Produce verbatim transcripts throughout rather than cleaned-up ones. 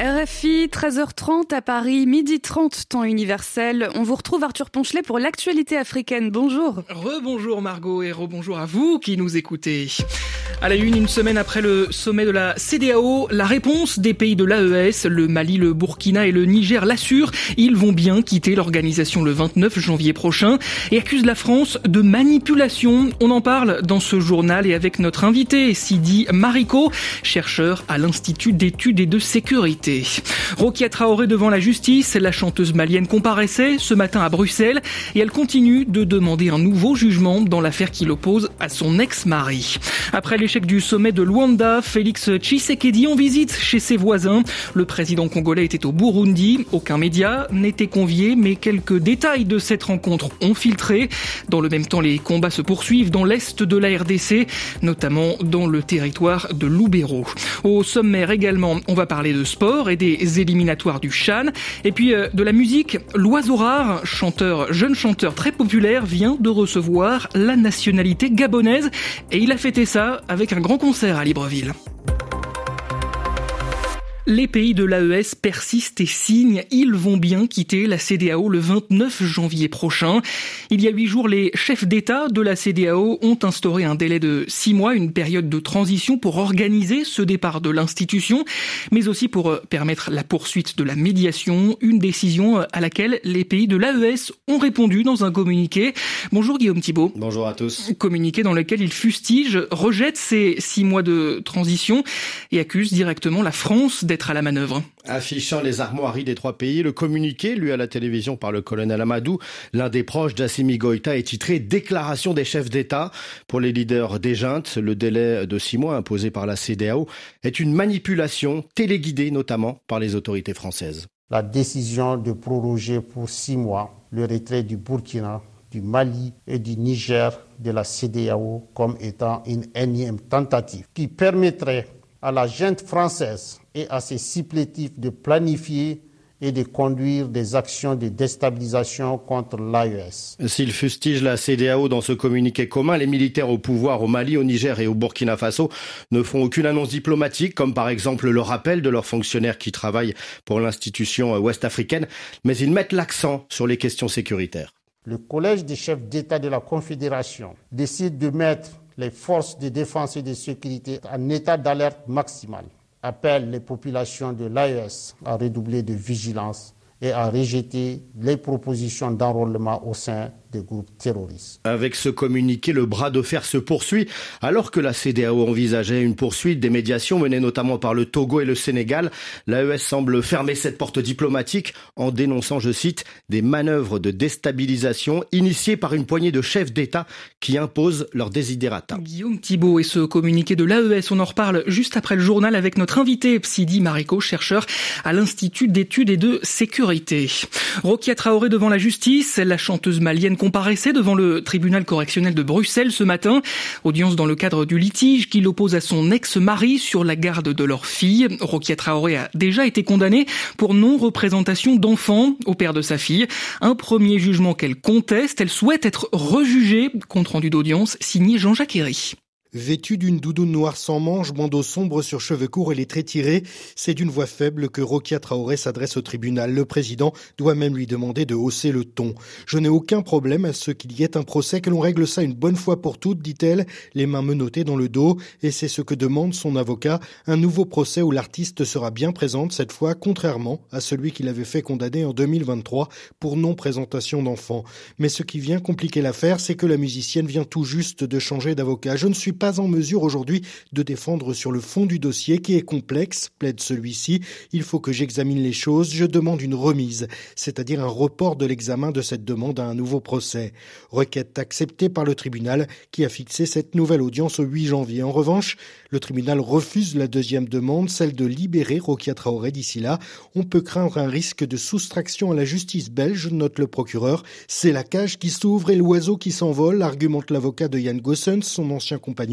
R F I, treize heures trente à Paris, midi trente, temps universel. On vous retrouve Arthur Ponchelet pour l'actualité africaine. Bonjour. Rebonjour Margot et rebonjour à vous qui nous écoutez. À la une, une semaine après le sommet de la C E D E A O, la réponse des pays de l'A E S, le Mali, le Burkina et le Niger l'assurent. Ils vont bien quitter l'organisation le vingt-neuf janvier prochain et accusent la France de manipulation. On en parle dans ce journal et avec notre invité, Sidi Mariko, chercheur à l'Institut d'études et de sécurité. Rokia Traoré devant la justice, la chanteuse malienne comparaissait ce matin à Bruxelles et elle continue de demander un nouveau jugement dans l'affaire qui l'oppose à son ex-mari. Après l'échec du sommet de Luanda, Félix Tshisekedi en visite chez ses voisins. Le président congolais était au Burundi. Aucun média n'était convié, mais quelques détails de cette rencontre ont filtré. Dans le même temps, les combats se poursuivent dans l'est de la R D C, notamment dans le territoire de Lubero. Au sommaire également, on va parler de sport et des éliminatoires du CHAN. Et puis euh, de la musique, L'Oiseau Rare, chanteur, jeune chanteur très populaire, vient de recevoir la nationalité gabonaise. Et il a fêté ça avec un grand concert à Libreville. Les pays de l'A E S persistent et signent. Ils vont bien quitter la C E D E A O le vingt-neuf janvier prochain. Il y a huit jours, les chefs d'État de la C E D E A O ont instauré un délai de six mois, une période de transition pour organiser ce départ de l'institution, mais aussi pour permettre la poursuite de la médiation, une décision à laquelle les pays de l'A E S ont répondu dans un communiqué. Bonjour Guillaume Thibault. Bonjour à tous. Communiqué dans lequel ils fustigent, rejettent ces six mois de transition et accusent directement la France d'être à la manœuvre. Affichant les armoiries des trois pays, le communiqué, lu à la télévision par le colonel Amadou, l'un des proches d'Assimi Goïta, est titré « Déclaration des chefs d'État ». Pour les leaders des juntes, le délai de six mois imposé par la C E D E A O est une manipulation téléguidée notamment par les autorités françaises. La décision de proroger pour six mois le retrait du Burkina, du Mali et du Niger de la C E D E A O comme étant une énième tentative qui permettrait à la junte française et à ses supplétifs de planifier et de conduire des actions de déstabilisation contre l'A E S. S'il fustige la C E D E A O dans ce communiqué commun, les militaires au pouvoir au Mali, au Niger et au Burkina Faso ne font aucune annonce diplomatique, comme par exemple le rappel de leurs fonctionnaires qui travaillent pour l'institution ouest-africaine, mais ils mettent l'accent sur les questions sécuritaires. Le collège des chefs d'État de la Confédération décide de mettre les forces de défense et de sécurité en état d'alerte maximale, appelle les populations de l'A E S à redoubler de vigilance et à rejeter les propositions d'enrôlement au sein des groupes terroristes. Avec ce communiqué, le bras de fer se poursuit, alors que la C E D E A O envisageait une poursuite des médiations menées notamment par le Togo et le Sénégal. L'A E S semble fermer cette porte diplomatique en dénonçant, je cite, des manœuvres de déstabilisation initiées par une poignée de chefs d'État qui imposent leurs desiderata. Guillaume Thibault et ce communiqué de l'A E S, on en reparle juste après le journal avec notre invité, Sidi Mariko, chercheur à l'Institut d'études et de sécurité. Rokia Traoré devant la justice, la chanteuse malienne comparaissait devant le tribunal correctionnel de Bruxelles ce matin. Audience dans le cadre du litige qui l'oppose à son ex-mari sur la garde de leur fille. Rokia Traoré a déjà été condamnée pour non-représentation d'enfants au père de sa fille. Un premier jugement qu'elle conteste. Elle souhaite être rejugée. Compte rendu d'audience signé Jean-Jacques Herry. Vêtue d'une doudoune noire sans manches, bandeau sombre sur cheveux courts et les traits tirés, c'est d'une voix faible que Rokia Traoré s'adresse au tribunal. Le président doit même lui demander de hausser le ton. « Je n'ai aucun problème à ce qu'il y ait un procès, que l'on règle ça une bonne fois pour toutes », dit-elle, les mains menottées dans le dos. Et c'est ce que demande son avocat, un nouveau procès où l'artiste sera bien présente cette fois, contrairement à celui qu'il avait fait condamner en deux mille vingt-trois pour non-présentation d'enfants. Mais ce qui vient compliquer l'affaire, c'est que la musicienne vient tout juste de changer d'avocat. « Je ne suis pas en mesure aujourd'hui de défendre sur le fond du dossier qui est complexe, plaide celui-ci. Il faut que j'examine les choses. Je demande une remise, c'est-à-dire un report de l'examen de cette demande à un nouveau procès. Requête acceptée par le tribunal qui a fixé cette nouvelle audience au huit janvier. En revanche, le tribunal refuse la deuxième demande, celle de libérer Rokia Traoré d'ici là. On peut craindre un risque de soustraction à la justice belge, note le procureur. C'est la cage qui s'ouvre et l'oiseau qui s'envole, argumente l'avocat de Yann Gossens, son ancien compagnon.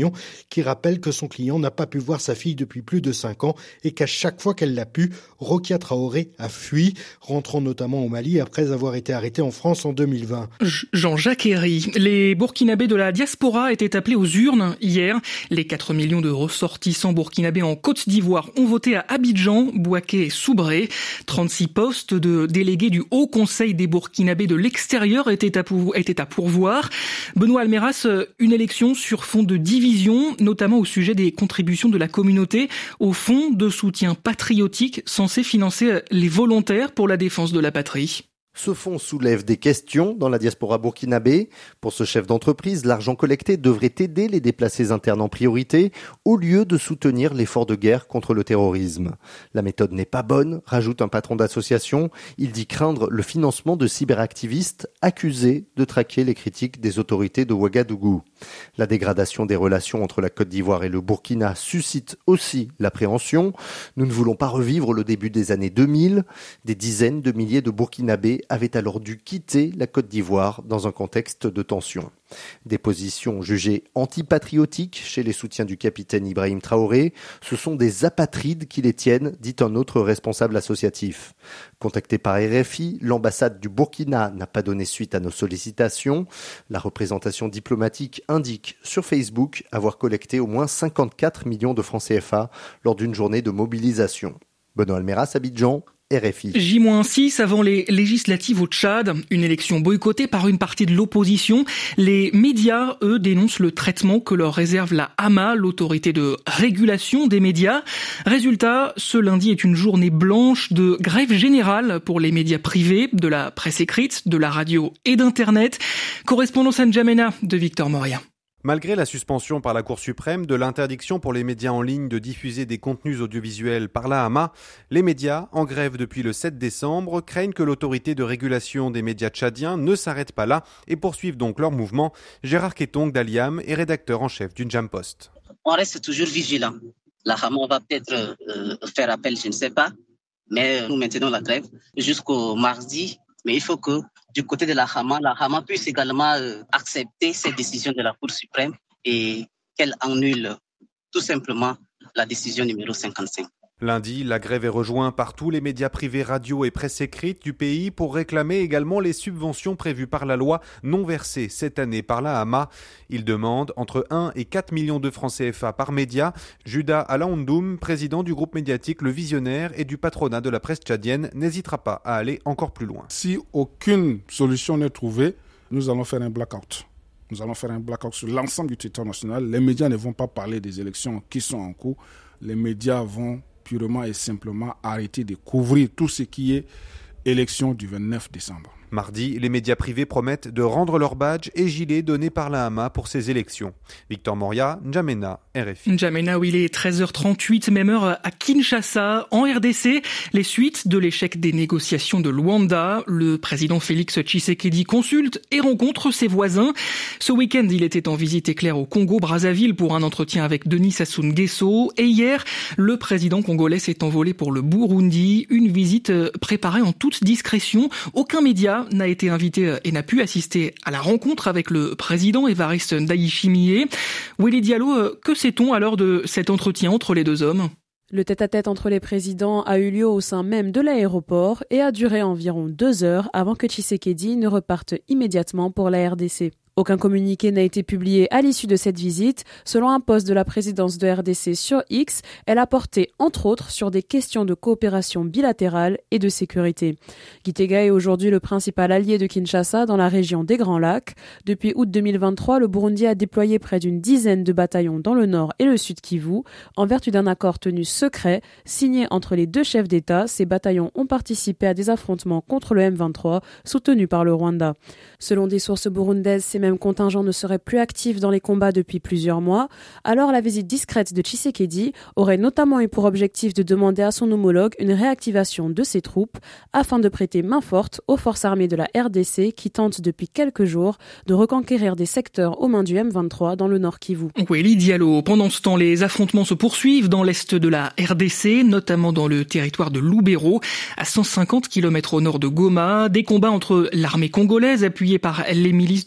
opinion qui rappelle que son client n'a pas pu voir sa fille depuis plus de cinq ans et qu'à chaque fois qu'elle l'a pu, Rokia Traoré a fui, rentrant notamment au Mali après avoir été arrêté en France en deux mille vingt. Jean-Jacques Herry. Les Burkinabés de la diaspora étaient appelés aux urnes hier. Les quatre millions de ressortissants burkinabés en Côte d'Ivoire ont voté à Abidjan, Bouaké et Soubré. trente-six postes de délégués du Haut Conseil des Burkinabés de l'extérieur étaient à, pour, étaient à pourvoir. Benoît Almeras, une élection sur fond de division, notamment au sujet des contributions de la communauté au fonds de soutien patriotique censé financer les volontaires pour la défense de la patrie. Ce fonds soulève des questions dans la diaspora burkinabé. Pour ce chef d'entreprise, l'argent collecté devrait aider les déplacés internes en priorité au lieu de soutenir l'effort de guerre contre le terrorisme. La méthode n'est pas bonne, rajoute un patron d'association. Il dit craindre le financement de cyberactivistes accusés de traquer les critiques des autorités de Ouagadougou. La dégradation des relations entre la Côte d'Ivoire et le Burkina suscite aussi l'appréhension. Nous ne voulons pas revivre le début des années deux mille. Des dizaines de milliers de Burkinabés avaient alors dû quitter la Côte d'Ivoire dans un contexte de tension. Des positions jugées antipatriotiques chez les soutiens du capitaine Ibrahim Traoré. Ce sont des apatrides qui les tiennent, dit un autre responsable associatif. Contacté par R F I, l'ambassade du Burkina n'a pas donné suite à nos sollicitations. La représentation diplomatique indique sur Facebook avoir collecté au moins cinquante-quatre millions de francs C F A lors d'une journée de mobilisation. Benoît Almeras, Abidjan. R F I. J six avant les législatives au Tchad, une élection boycottée par une partie de l'opposition. Les médias, eux, dénoncent le traitement que leur réserve la A M A, l'autorité de régulation des médias. Résultat, ce lundi est une journée blanche de grève générale pour les médias privés, de la presse écrite, de la radio et d'Internet. Correspondance à N'Djamena de Victor Moria. Malgré la suspension par la Cour suprême de l'interdiction pour les médias en ligne de diffuser des contenus audiovisuels par la A M A, les médias, en grève depuis le sept décembre, craignent que l'autorité de régulation des médias tchadiens ne s'arrête pas là et poursuivent donc leur mouvement. Gérard Ketong d'Aliam est rédacteur en chef du N'Djam Post. On reste toujours vigilant. La A M A va peut-être euh, faire appel, je ne sais pas, mais nous maintenons la grève jusqu'au mardi. Mais il faut que du côté de la A M A, la A M A puisse également euh, accepter cette décision de la Cour suprême et qu'elle annule tout simplement la décision numéro cinquante-cinq. Lundi, la grève est rejointe par tous les médias privés radio et presse écrite du pays pour réclamer également les subventions prévues par la loi non versées cette année par la A M A. Ils demandent entre un et quatre millions de francs C F A par média. Juda Alaoundoum, président du groupe médiatique Le Visionnaire et du patronat de la presse tchadienne, n'hésitera pas à aller encore plus loin. Si aucune solution n'est trouvée, nous allons faire un blackout. Nous allons faire un blackout sur l'ensemble du territoire national. Les médias ne vont pas parler des élections qui sont en cours. Les médias vont purement et simplement arrêter de couvrir tout ce qui est élection du vingt-neuf décembre. Mardi, les médias privés promettent de rendre leur badge et gilet donnés par la A M A pour ces élections. Victor Moria, N'Djamena, R F I. N'Djamena, où il est treize heures trente-huit, même heure à Kinshasa, en R D C. Les suites de l'échec des négociations de Luanda. Le président Félix Tshisekedi consulte et rencontre ses voisins. Ce week-end, il était en visite éclair au Congo-Brazzaville pour un entretien avec Denis Sassou Nguesso. Et hier, le président congolais s'est envolé pour le Burundi. Une visite préparée en toute discrétion. Aucun média n'a été invité et n'a pu assister à la rencontre avec le président Évariste Ndayishimiye. Willy Diallo, que sait-on alors de cet entretien entre les deux hommes ? Le tête-à-tête entre les présidents a eu lieu au sein même de l'aéroport et a duré environ deux heures avant que Tshisekedi ne reparte immédiatement pour la R D C. Aucun communiqué n'a été publié à l'issue de cette visite. Selon un post de la présidence de R D C sur X, elle a porté entre autres sur des questions de coopération bilatérale et de sécurité. Gitega est aujourd'hui le principal allié de Kinshasa dans la région des Grands Lacs. Depuis août deux mille vingt-trois, le Burundi a déployé près d'une dizaine de bataillons dans le nord et le sud Kivu. En vertu d'un accord tenu secret, signé entre les deux chefs d'État, ces bataillons ont participé à des affrontements contre le M vingt-trois, soutenus par le Rwanda. Selon des sources burundaises, ces mêmes contingents ne seraient plus actifs dans les combats depuis plusieurs mois. Alors la visite discrète de Tshisekedi aurait notamment eu pour objectif de demander à son homologue une réactivation de ses troupes afin de prêter main forte aux forces armées de la R D C qui tentent depuis quelques jours de reconquérir des secteurs aux mains du M vingt-trois dans le nord Kivu. Willy Diallo. Pendant ce temps, les affrontements se poursuivent dans l'est de la R D C, notamment dans le territoire de Lubero, à cent cinquante kilomètres au nord de Goma. Des combats entre l'armée congolaise appuyée par les milices de Ouazalema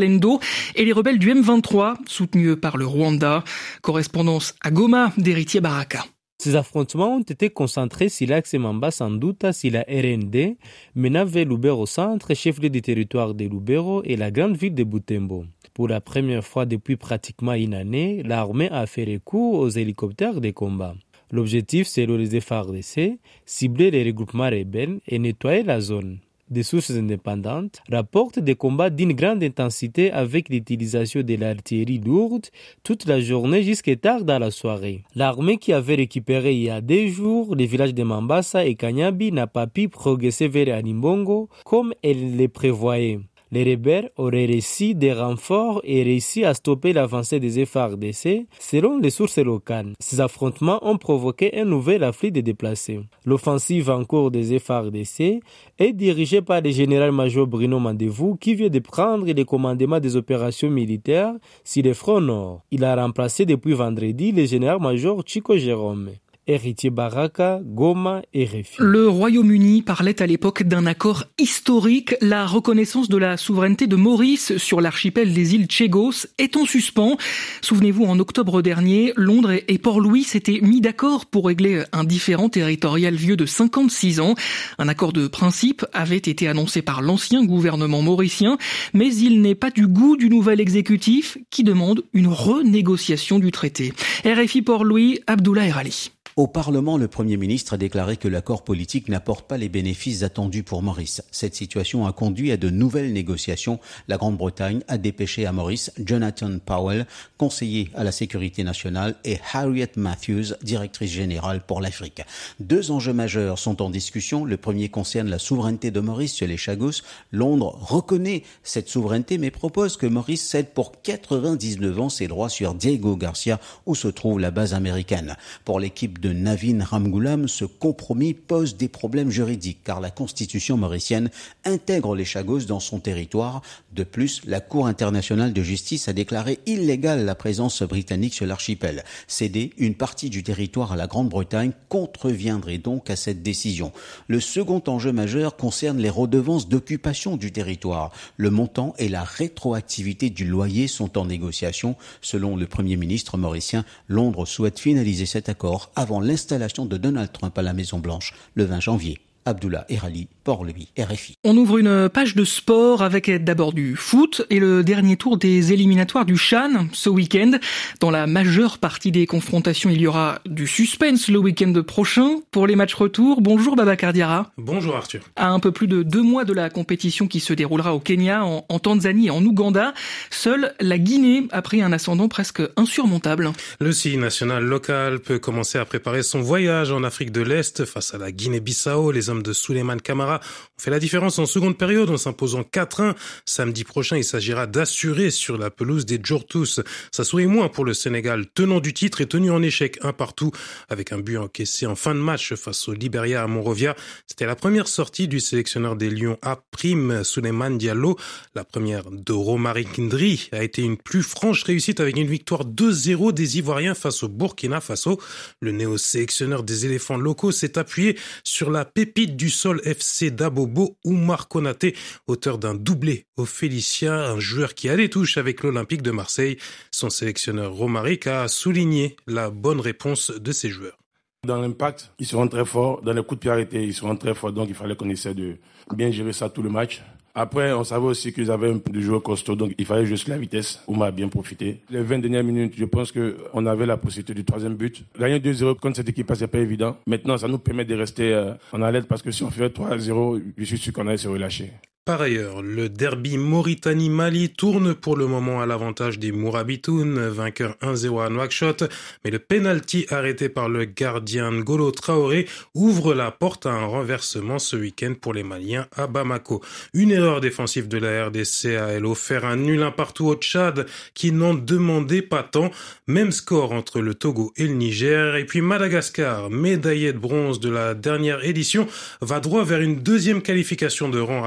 Wazalendo et les rebelles du M vingt-trois, soutenus par le Rwanda. Correspondance à Goma d'Héritier Baraka. Ces affrontements ont été concentrés sur l'axe Mambasa-Nduta, sur la R N D, menant vers Lubero Centre, chef-lieu du territoire de Lubero et la grande ville de Butembo. Pour la première fois depuis pratiquement une année, l'armée a fait recours aux hélicoptères de combat. L'objectif, selon les F A R D C, cibler les regroupements rebelles et nettoyer la zone. Des sources indépendantes rapportent des combats d'une grande intensité avec l'utilisation de l'artillerie lourde toute la journée jusqu'à tard dans la soirée. L'armée qui avait récupéré il y a deux jours les villages de Mambasa et Kanyabi n'a pas pu progresser vers Animbongo comme elle le prévoyait. Les rebelles auraient réussi des renforts et réussi à stopper l'avancée des F A R D C, selon les sources locales. Ces affrontements ont provoqué un nouvel afflux de déplacés. L'offensive en cours des F A R D C est dirigée par le général-major Bruno Mandevou, qui vient de prendre le commandement des opérations militaires sur le front nord. Il a remplacé depuis vendredi le général-major Chico Jérôme. Héritier Baraka, Goma et R F I. Le Royaume-Uni parlait à l'époque d'un accord historique. La reconnaissance de la souveraineté de Maurice sur l'archipel des îles Chagos est en suspens. Souvenez-vous, en octobre dernier, Londres et Port-Louis s'étaient mis d'accord pour régler un différend territorial vieux de cinquante-six ans. Un accord de principe avait été annoncé par l'ancien gouvernement mauricien, mais il n'est pas du goût du nouvel exécutif qui demande une renégociation du traité. R F I Port-Louis, Abdullah Erali. Au Parlement, le Premier ministre a déclaré que l'accord politique n'apporte pas les bénéfices attendus pour Maurice. Cette situation a conduit à de nouvelles négociations. La Grande-Bretagne a dépêché à Maurice Jonathan Powell, conseiller à la sécurité nationale, et Harriet Matthews, directrice générale pour l'Afrique. Deux enjeux majeurs sont en discussion. Le premier concerne la souveraineté de Maurice sur les Chagos. Londres reconnaît cette souveraineté mais propose que Maurice cède pour quatre-vingt-dix-neuf ans ses droits sur Diego Garcia, où se trouve la base américaine. Pour l'équipe de de Navin Ramgoolam, ce compromis pose des problèmes juridiques car la constitution mauricienne intègre les Chagos dans son territoire. De plus, la Cour internationale de justice a déclaré illégale la présence britannique sur l'archipel. Céder une partie du territoire à la Grande-Bretagne contreviendrait donc à cette décision. Le second enjeu majeur concerne les redevances d'occupation du territoire. Le montant et la rétroactivité du loyer sont en négociation. Selon le Premier ministre mauricien, Londres souhaite finaliser cet accord avant l'installation de Donald Trump à la Maison-Blanche le vingt janvier. Abdullah Erali, Port-Louis, R F I. On ouvre une page de sport avec d'abord du foot et le dernier tour des éliminatoires du CHAN ce week-end. Dans la majeure partie des confrontations, il y aura du suspense le week-end prochain. Pour les matchs retour, bonjour Babacar Diarra. Bonjour Arthur. À un peu plus de deux mois de la compétition qui se déroulera au Kenya, en, en Tanzanie et en Ouganda, seule la Guinée a pris un ascendant presque insurmontable. Le C I national local peut commencer à préparer son voyage en Afrique de l'Est face à la Guinée-Bissau. Les hommes de Souleymane Camara ont fait la différence en seconde période en s'imposant quatre un. Samedi prochain, il s'agira d'assurer sur la pelouse des Djortous. Ça sourit moins pour le Sénégal, tenant du titre et tenu en échec un partout avec un but encaissé en fin de match face au Liberia à Monrovia. C'était la première sortie du sélectionneur des Lions A', Souleymane Diallo. La première de Romaric Ndri a été une plus franche réussite avec une victoire deux zéro des Ivoiriens face au Burkina Faso. Le néo-sélectionneur des éléphants locaux s'est appuyé sur la pépite du sol F C d'Abobo, Oumar Konaté, auteur d'un doublé au Félicia, un joueur qui a des touches avec l'Olympique de Marseille. Son sélectionneur Romaric a souligné la bonne réponse de ses joueurs. Dans l'impact, ils seront très forts. Dans les coups de pied arrêtés, ils seront très forts. Donc, il fallait qu'on essaie de bien gérer ça tout le match. Après, on savait aussi qu'ils avaient un peu de joueurs costauds, donc il fallait juste la vitesse. Ouma a bien profité. Les vingt dernières minutes, je pense qu'on avait la possibilité du troisième but. Gagner deux zéro contre cette équipe, c'est pas évident. Maintenant, ça nous permet de rester euh, en alerte parce que si on fait trois zéro, je suis sûr qu'on allait se relâcher. Par ailleurs, le derby Mauritanie-Mali tourne pour le moment à l'avantage des Mourabitoun, vainqueur un zéro à Nouakchott, mais le penalty arrêté par le gardien Ngolo Traoré ouvre la porte à un renversement ce week-end pour les Maliens à Bamako. Une erreur défensive de la R D C a elle offert un nul un partout au Tchad qui n'en demandait pas tant. Même score entre le Togo et le Niger. Et puis Madagascar, médaillé de bronze de la dernière édition, va droit vers une deuxième qualification de rang après son succès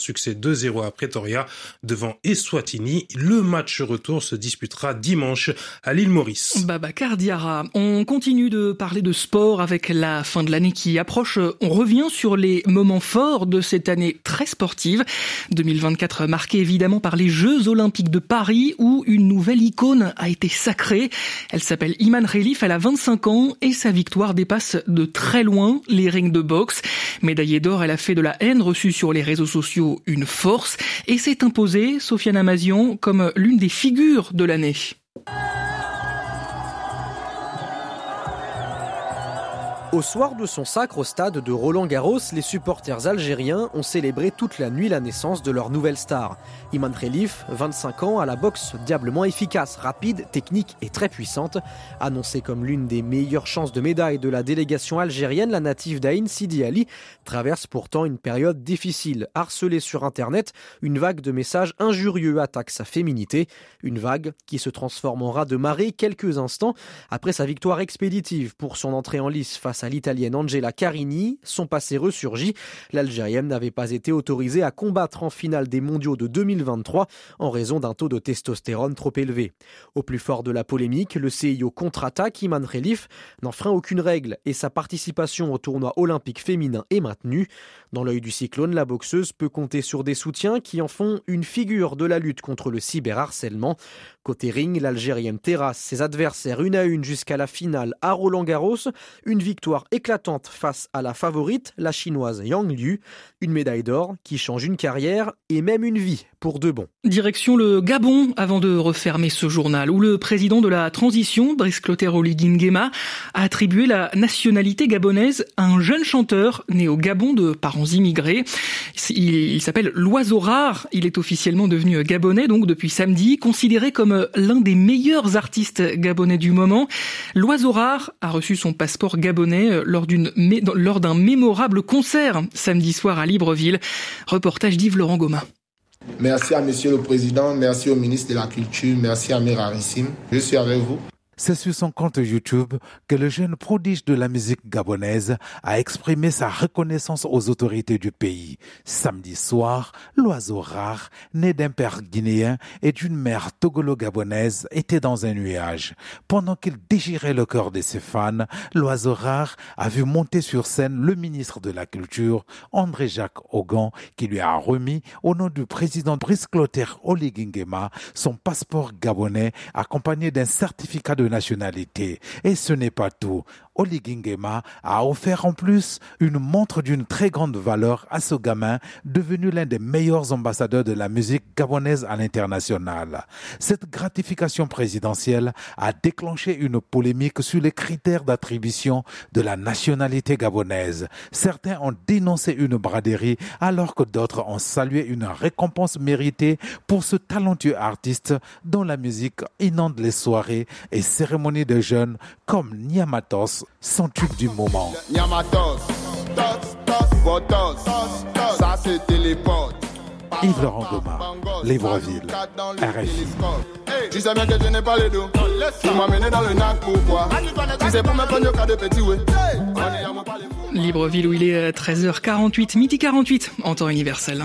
succès deux zéro à Pretoria devant Eswatini. Le match retour se disputera dimanche à l'île Maurice. Babacar Diarra, on continue de parler de sport avec la fin de l'année qui approche. On revient sur les moments forts de cette année très sportive. deux mille vingt-quatre marqué évidemment par les Jeux Olympiques de Paris où une nouvelle icône a été sacrée. Elle s'appelle Iman Khelif, elle a vingt-cinq ans et sa victoire dépasse de très loin les rings de boxe. Médaillée d'or, elle a fait de la haine reçue sur les réseaux sociaux une force et s'est imposée, Sofiane Amazian, comme l'une des figures de l'année. Au soir de son sacre au stade de Roland-Garros, les supporters algériens ont célébré toute la nuit la naissance de leur nouvelle star. Iman Khelif, vingt-cinq ans, à la boxe diablement efficace, rapide, technique et très puissante. Annoncée comme l'une des meilleures chances de médaille de la délégation algérienne, la native d'Aïn, Sidi Ali, traverse pourtant une période difficile. Harcelée sur Internet, une vague de messages injurieux attaque sa féminité. Une vague qui se transforme en raz de marée quelques instants après sa victoire expéditive pour son entrée en lice face à l'Italienne Angela Carini. Son passé ressurgit. L'Algérienne n'avait pas été autorisée à combattre en finale des mondiaux de deux mille vingt-trois en raison d'un taux de testostérone trop élevé. Au plus fort de la polémique, le C I O contre-attaque. Iman Khelif n'enfreint aucune règle et sa participation au tournoi olympique féminin est maintenue. Dans l'œil du cyclone, la boxeuse peut compter sur des soutiens qui en font une figure de la lutte contre le cyberharcèlement. Côté ring, l'Algérienne terrasse ses adversaires une à une jusqu'à la finale à Roland-Garros. Une victoire éclatante face à la favorite, la chinoise Yang Liu. Une médaille d'or qui change une carrière et même une vie pour de bon. Direction le Gabon avant de refermer ce journal où le président de la transition, Brice Clotaire Oligui Nguema, a attribué la nationalité gabonaise à un jeune chanteur né au Gabon de parents immigrés. Il, il s'appelle L'Oiseau Rare. Il est officiellement devenu gabonais donc depuis samedi, considéré comme l'un des meilleurs artistes gabonais du moment. L'Oiseau Rare a reçu son passeport gabonais lors d'une lors d'un mémorable concert samedi soir à Libreville. Reportage d'Yves Laurent Gomin. Merci à Monsieur le Président, merci au ministre de la Culture, merci à mes rarissimes. Je suis avec vous. C'est sur son compte YouTube que le jeune prodige de la musique gabonaise a exprimé sa reconnaissance aux autorités du pays. Samedi soir, L'Oiseau Rare, né d'un père guinéen et d'une mère togolo-gabonaise, était dans un nuage. Pendant qu'il déchirait le cœur de ses fans, L'Oiseau Rare a vu monter sur scène le ministre de la Culture, André-Jacques Ogan, qui lui a remis, au nom du président Brice Clotaire Oligui Nguema, son passeport gabonais accompagné d'un certificat de nationalité. Et ce n'est pas tout. Oligui Nguema a offert en plus une montre d'une très grande valeur à ce gamin devenu l'un des meilleurs ambassadeurs de la musique gabonaise à l'international. Cette gratification présidentielle a déclenché une polémique sur les critères d'attribution de la nationalité gabonaise. Certains ont dénoncé une braderie alors que d'autres ont salué une récompense méritée pour ce talentueux artiste dont la musique inonde les soirées et cérémonies de jeunes comme Nyamatos, son tube du moment. Nyamatos, tos, tos, votos, ça c'est téléporte. Yves Laurent Gomin, Libreville, R F I. Tu sais bien que je n'ai pas les dos. Tu m'as mené dans le nac, pourquoi? Tu sais pour me prendre au cas de petit, ouais. Libreville où il est treize heures quarante-huit, midi quarante-huit en temps universel.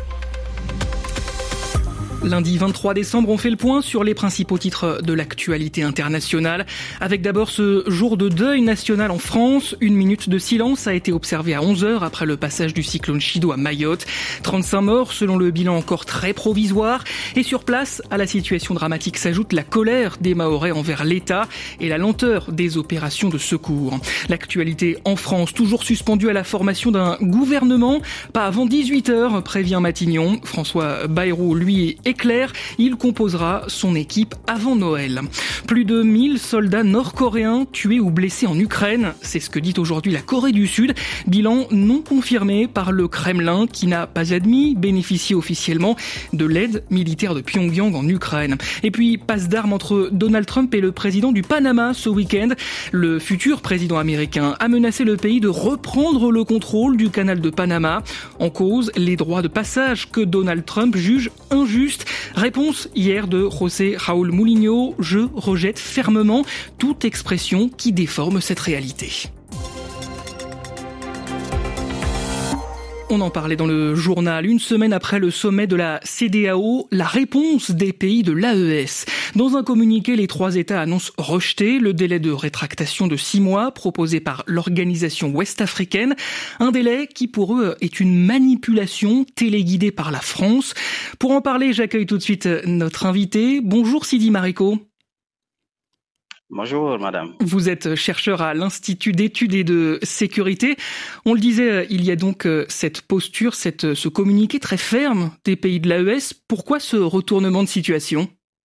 Lundi vingt-trois décembre, on fait le point sur les principaux titres de l'actualité internationale. Avec d'abord ce jour de deuil national en France. Une minute de silence a été observée à onze heures après le passage du cyclone Chido à Mayotte. trente-cinq morts selon le bilan encore très provisoire. Et sur place, à la situation dramatique s'ajoute la colère des Mahorais envers l'État et la lenteur des opérations de secours. L'actualité en France, toujours suspendue à la formation d'un gouvernement. Pas avant dix-huit heures, prévient Matignon. François Bayrou, lui, est clair, il composera son équipe avant Noël. Plus de mille soldats nord-coréens tués ou blessés en Ukraine, c'est ce que dit aujourd'hui la Corée du Sud. Bilan non confirmé par le Kremlin qui n'a pas admis bénéficier officiellement de l'aide militaire de Pyongyang en Ukraine. Et puis, passe d'armes entre Donald Trump et le président du Panama ce week-end. Le futur président américain a menacé le pays de reprendre le contrôle du canal de Panama. En cause, les droits de passage que Donald Trump juge injustes. Réponse hier de José Raúl Mourinho, je rejette fermement toute expression qui déforme cette réalité. On en parlait dans le journal. Une semaine après le sommet de la C E D E A O, la réponse des pays de l'A E S. Dans un communiqué, les trois États annoncent rejeter le délai de rétractation de six mois proposé par l'organisation ouest-africaine. Un délai qui pour eux est une manipulation téléguidée par la France. Pour en parler, j'accueille tout de suite notre invité. Bonjour Sidi Mariko. Bonjour madame. Vous êtes chercheur à l'Institut d'études et de sécurité. On le disait, il y a donc cette posture, cette, ce communiqué très ferme des pays de l'A E S. Pourquoi ce retournement de situation ?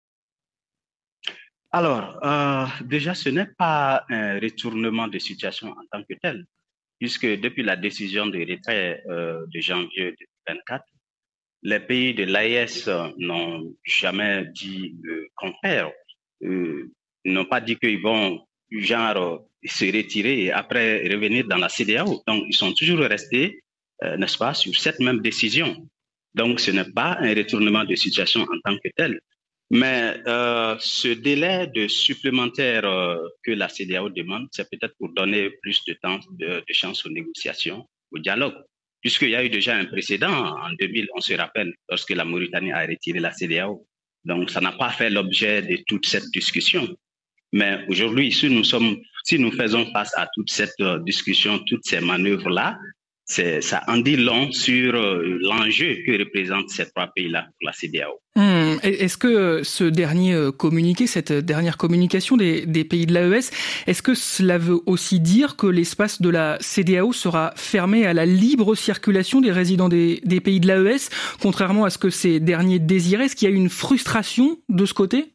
Alors, euh, déjà, ce n'est pas un retournement de situation en tant que tel, puisque depuis la décision de retrait euh, de janvier deux mille vingt-quatre, les pays de l'A E S n'ont jamais dit le contraire. Euh, Ils n'ont pas dit qu'ils vont, genre, se retirer et après revenir dans la C E D E A O. Donc, ils sont toujours restés, euh, n'est-ce pas, sur cette même décision. Donc, ce n'est pas un retournement de situation en tant que tel. Mais euh, ce délai de supplémentaire euh, que la C E D E A O demande, c'est peut-être pour donner plus de temps, de, de chance aux négociations, au dialogue. Puisqu'il y a eu déjà un précédent en deux mille, on se rappelle, lorsque la Mauritanie a retiré la C E D E A O. Donc, ça n'a pas fait l'objet de toute cette discussion. Mais aujourd'hui, si nous sommes, si nous faisons face à toute cette euh, discussion, toutes ces manœuvres-là, c'est, ça en dit long sur euh, l'enjeu que représentent ces trois pays-là pour la C E D E A O. Hum, est-ce que ce dernier communiqué, cette dernière communication des, des pays de l'A E S, est-ce que cela veut aussi dire que l'espace de la C E D E A O sera fermé à la libre circulation des résidents des, des pays de l'A E S, contrairement à ce que ces derniers désiraient? Est-ce qu'il y a une frustration de ce côté?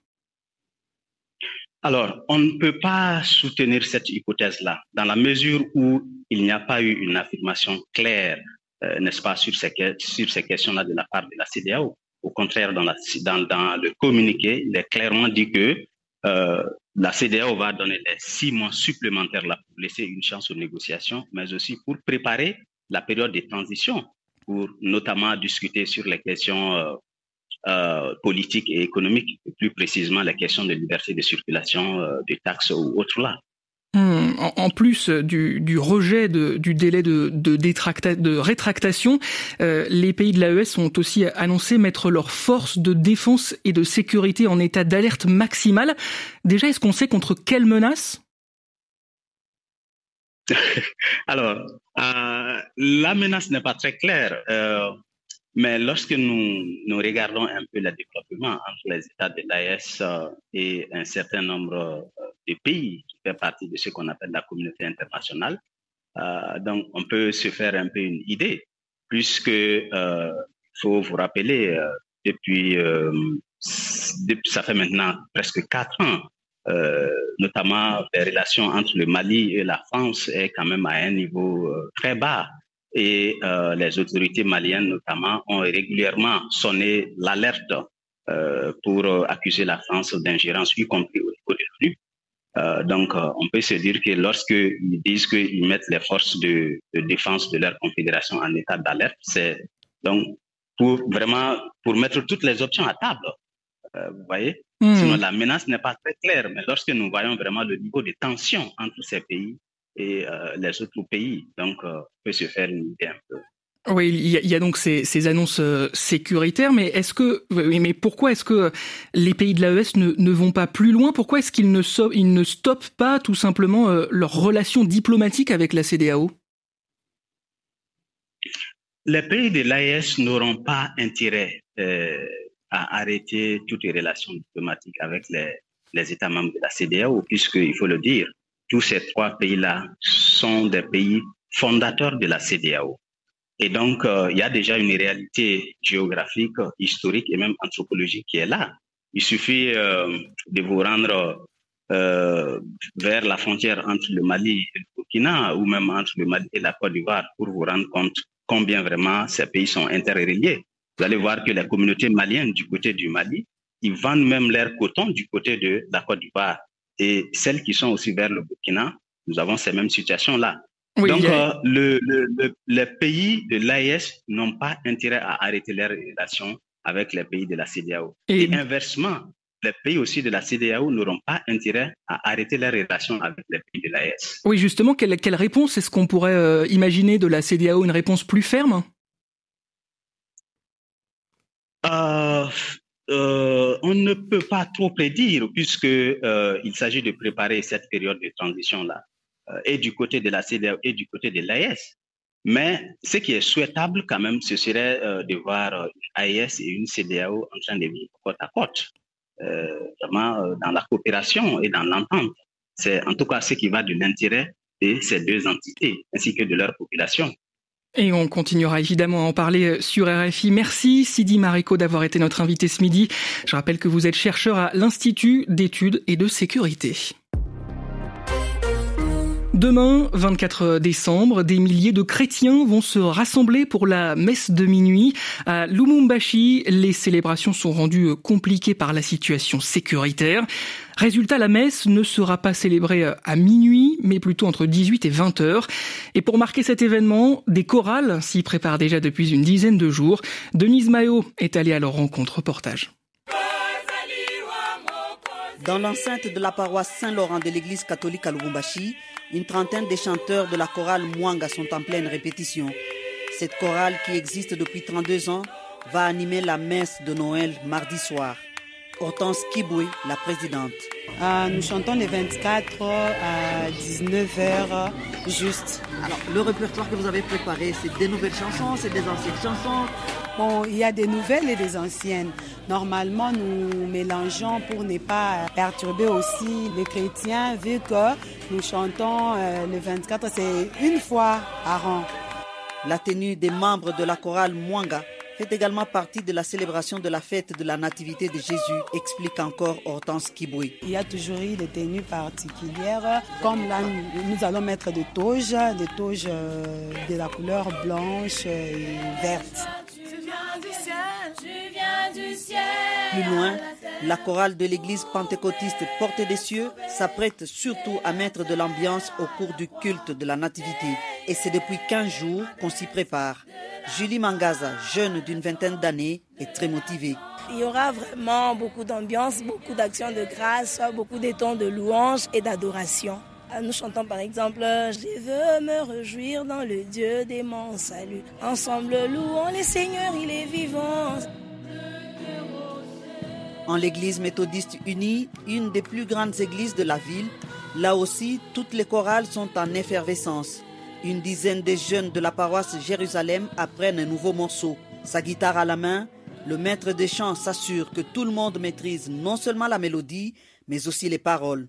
Alors, on ne peut pas soutenir cette hypothèse-là, dans la mesure où il n'y a pas eu une affirmation claire, euh, n'est-ce pas, sur ces, sur ces questions-là de la part de la C E D E A O. Au contraire, dans, la, dans, dans le communiqué, il est clairement dit que euh, la C E D E A O va donner les six mois supplémentaires là pour laisser une chance aux négociations, mais aussi pour préparer la période de transition, pour notamment discuter sur les questions euh, Euh, politique et économique, et plus précisément la question de liberté de circulation, euh, des taxes ou autres là. Hum, en, en plus du, du rejet de, du délai de, de, détracta, de rétractation, euh, les pays de l'A E S ont aussi annoncé mettre leurs forces de défense et de sécurité en état d'alerte maximale. Déjà, est-ce qu'on sait contre quelles menaces ? Alors, euh, la menace n'est pas très claire. Euh, Mais lorsque nous, nous regardons un peu le développement entre les États de l'A E S euh, et un certain nombre euh, de pays qui fait partie de ce qu'on appelle la communauté internationale, euh, donc on peut se faire un peu une idée, puisque euh, faut vous rappeler, euh, depuis, euh, depuis, ça fait maintenant presque quatre ans, euh, notamment les relations entre le Mali et la France est quand même à un niveau euh, très bas. Et euh, les autorités maliennes, notamment, ont régulièrement sonné l'alerte euh, pour euh, accuser la France d'ingérence, y compris au niveau de l'ONU. Euh, donc, euh, on peut se dire que lorsqu'ils disent qu'ils mettent les forces de, de défense de leur confédération en état d'alerte, c'est donc pour vraiment pour mettre toutes les options à table. Euh, vous voyez, mmh. Sinon, la menace n'est pas très claire. Mais lorsque nous voyons vraiment le niveau de tension entre ces pays et euh, les autres pays. Donc, euh, on peut se faire une idée un peu. Oui, il y a, il y a donc ces, ces annonces euh, sécuritaires, mais est-ce que, mais pourquoi est-ce que les pays de l'A E S ne, ne vont pas plus loin? Pourquoi est-ce qu'ils ne, so, ils ne stoppent pas tout simplement euh, leurs relations diplomatiques avec la C E D E A O? Les pays de l'A E S n'auront pas intérêt euh, à arrêter toutes les relations diplomatiques avec les, les États membres de la C E D E A O, puisqu'il faut le dire, tous ces trois pays-là sont des pays fondateurs de la C E D E A O. Et donc, euh, il y a déjà une réalité géographique, historique et même anthropologique qui est là. Il suffit euh, de vous rendre euh, vers la frontière entre le Mali et le Burkina, ou même entre le Mali et la Côte d'Ivoire, pour vous rendre compte combien vraiment ces pays sont interreliés. Vous allez voir que les communautés maliennes du côté du Mali, ils vendent même leur coton du côté de la Côte d'Ivoire. Et celles qui sont aussi vers le Burkina, nous avons ces mêmes situations-là. Oui, Donc, a... euh, le, le, le, les pays de l'A E S n'ont pas intérêt à arrêter leurs relations avec les pays de la C E D E A O. Et, Et inversement, les pays aussi de la C E D E A O n'auront pas intérêt à arrêter leurs relations avec les pays de l'A E S. Oui, justement, quelle, quelle réponse est-ce qu'on pourrait euh, imaginer de la C E D E A O? Une réponse plus ferme? euh, euh, On ne peut pas trop prédire puisque euh, il s'agit de préparer cette période de transition-là, euh, et du côté de la C D A O et du côté de l'A E S. Mais ce qui est souhaitable quand même, ce serait euh, de voir euh, A E S et une C D A O en train de vivre côte à côte, euh, vraiment euh, dans la coopération et dans l'entente. C'est en tout cas ce qui va de l'intérêt de ces deux entités ainsi que de leur population. Et on continuera évidemment à en parler sur R F I. Merci Sidi Marico d'avoir été notre invité ce midi. Je rappelle que vous êtes chercheur à l'Institut d'études et de sécurité. Demain, vingt-quatre décembre, des milliers de chrétiens vont se rassembler pour la messe de minuit à Lubumbashi. Les célébrations sont rendues compliquées par la situation sécuritaire. Résultat, la messe ne sera pas célébrée à minuit, mais plutôt entre dix-huit et vingt heures. Et pour marquer cet événement, des chorales s'y préparent déjà depuis une dizaine de jours. Denise Mayo est allée à leur rencontre. Reportage. Dans l'enceinte de la paroisse Saint-Laurent de l'église catholique à Lubumbashi, une trentaine de chanteurs de la chorale Mwanga sont en pleine répétition. Cette chorale, qui existe depuis trente-deux ans, va animer la messe de Noël mardi soir. Hortense Kiboué, la présidente. Euh, nous chantons les vingt-quatre à dix-neuf heures juste. Alors, le répertoire que vous avez préparé, c'est des nouvelles chansons, c'est des anciennes chansons? Bon, il y a des nouvelles et des anciennes. Normalement, nous mélangeons pour ne pas perturber aussi les chrétiens, vu que nous chantons euh, le vingt-quatre, c'est une fois par an. La tenue des membres de la chorale Mwanga fait également partie de la célébration de la fête de la Nativité de Jésus, explique encore Hortense Kiboué. Il y a toujours eu des tenues particulières, comme là nous allons mettre des toges, des toges de la couleur blanche et verte. Plus loin, la chorale de l'église pentecôtiste Porte des Cieux s'apprête surtout à mettre de l'ambiance au cours du culte de la Nativité. Et c'est depuis quinze jours qu'on s'y prépare. Julie Mangaza, jeune d'une vingtaine d'années, est très motivée. Il y aura vraiment beaucoup d'ambiance, beaucoup d'actions de grâce, beaucoup de temps de louange et d'adoration. Nous chantons par exemple « Je veux me réjouir dans le Dieu de mon salut. Ensemble louons le Seigneur, il est vivant. » En l'église méthodiste unie, une des plus grandes églises de la ville, là aussi, toutes les chorales sont en effervescence. Une dizaine de jeunes de la paroisse Jérusalem apprennent un nouveau morceau. Sa guitare à la main, le maître des chants s'assure que tout le monde maîtrise non seulement la mélodie, mais aussi les paroles.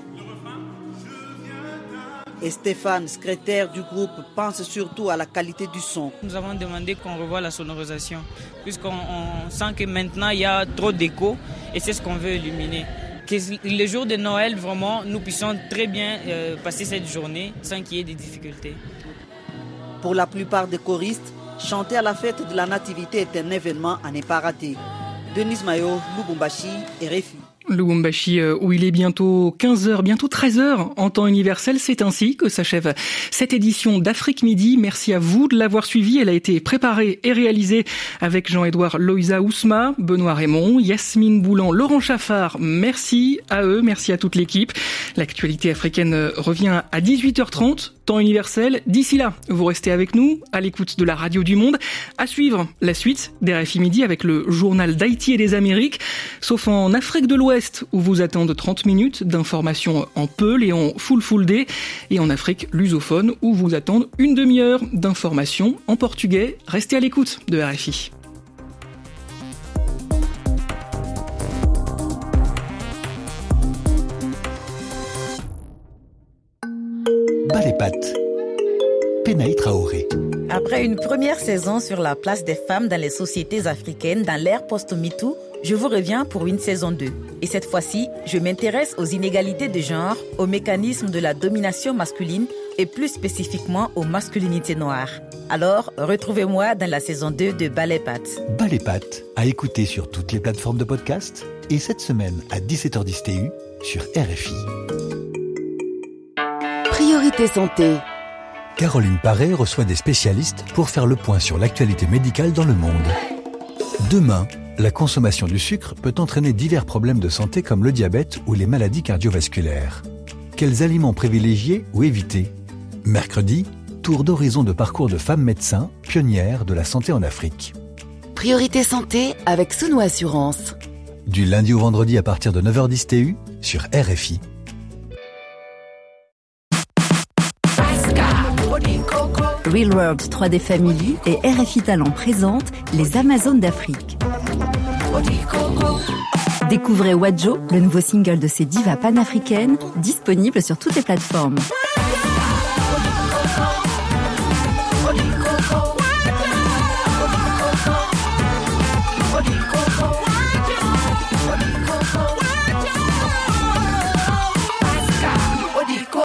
Et Stéphane, secrétaire du groupe, pense surtout à la qualité du son. Nous avons demandé qu'on revoie la sonorisation, puisqu'on on sent que maintenant il y a trop d'écho et c'est ce qu'on veut éliminer. Que le jour de Noël, vraiment, nous puissions très bien euh, passer cette journée sans qu'il y ait des difficultés. Pour la plupart des choristes, chanter à la fête de la Nativité est un événement à ne pas rater. Denise Mayo, Lubumbashi, R F I. Lubumbashi, où il est bientôt quinze heures, bientôt treize heures en temps universel. C'est ainsi que s'achève cette édition d'Afrique Midi. Merci à vous de l'avoir suivie. Elle a été préparée et réalisée avec Jean-Édouard Loïsa Ousma, Benoît Raymond, Yasmine Boulan, Laurent Chaffard. Merci à eux, merci à toute l'équipe. L'actualité africaine revient à dix-huit heures trente, temps universel. D'ici là, vous restez avec nous, à l'écoute de la radio du monde. À suivre la suite d'R F I Midi avec le journal d'Haïti et des Amériques, sauf en Afrique de l'Ouest, où vous attendent trente minutes d'informations en Peul et en full full day, et en Afrique lusophone, où vous attendent une demi-heure d'informations en portugais. Restez à l'écoute de R F I. Bas les pattes. Penaï Traoré. Après une première saison sur la place des femmes dans les sociétés africaines dans l'ère post-MeToo, je vous reviens pour une saison deux. Et cette fois-ci, je m'intéresse aux inégalités de genre, aux mécanismes de la domination masculine et plus spécifiquement aux masculinités noires. Alors, retrouvez-moi dans la saison deux de Bas les pattes. Bas les pattes, à écouter sur toutes les plateformes de podcast et cette semaine à dix-sept heures dix T U sur R F I. Priorité santé. Caroline Paré reçoit des spécialistes pour faire le point sur l'actualité médicale dans le monde. Demain, la consommation du sucre peut entraîner divers problèmes de santé comme le diabète ou les maladies cardiovasculaires. Quels aliments privilégier ou éviter ? Mercredi, tour d'horizon de parcours de femmes médecins, pionnières de la santé en Afrique. Priorité santé avec Souno Assurance. Du lundi au vendredi à partir de neuf heures dix T U sur R F I. Real World trois D Family et R F I Talent présentent les Amazones d'Afrique. Découvrez Wadjo, le nouveau single de ces divas panafricaines, disponible sur toutes les plateformes.